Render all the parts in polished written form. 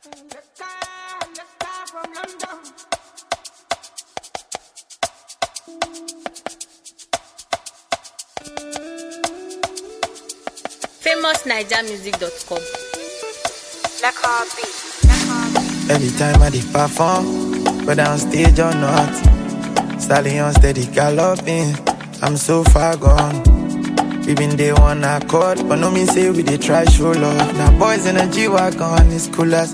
famousnigermusic.com. Every time I did perform, whether on stage or not, stallion steady galloping, I'm so far gone. We been day one accord, but no mean say we dey try show love. Now boys in a G-Wagon, it's cool as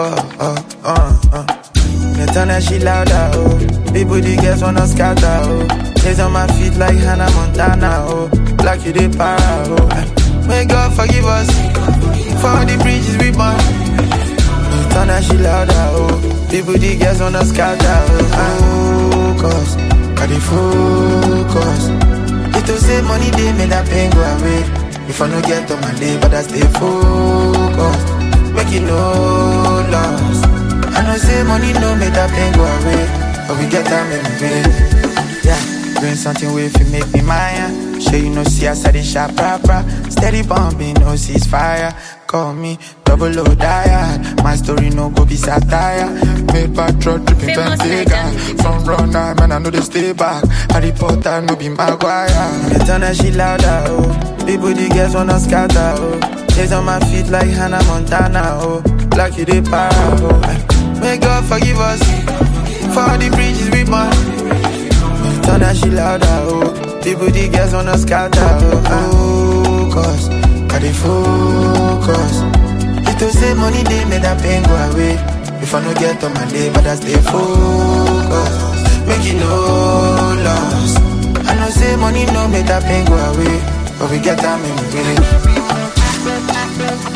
Me turn that shit louder, oh. People, the girls wanna scatter, oh. Days on my feet like Hannah Montana, oh. Like you dey para, oh. May God forgive us for all the bridges we burn. Turn that shit louder, oh. People, the girls wanna scatter, oh. Focus, got the focus. It to say money, they made that pain go away. If I no get on my day, but I stay focused. Make it no loss. I know say money no make that pain go away, but we get time in the vein. Yeah, bring something way if you make me mine. Sure you know see us at the shop proper. Steady bumping, no ceasefire. Call me 00 diet. My story no go be satire. Made bad truck dripping Bentayga. From run time man I know they stay back. Harry Potter no be Maguire. Me turn that shit louder, oh. People the girls wanna scatter, oh. Days on my feet like Hannah Montana, oh. Like you dey para, oh. May God forgive us for all the bridges we burn. Turn that shit louder, oh. People, the girls wanna scatter, oh. Focus, got the focus. It to say money, they made that pain go away. If I no get on my day, but I stay focused. Make it no loss. I know say money no make that pain go away, but we get time in the way.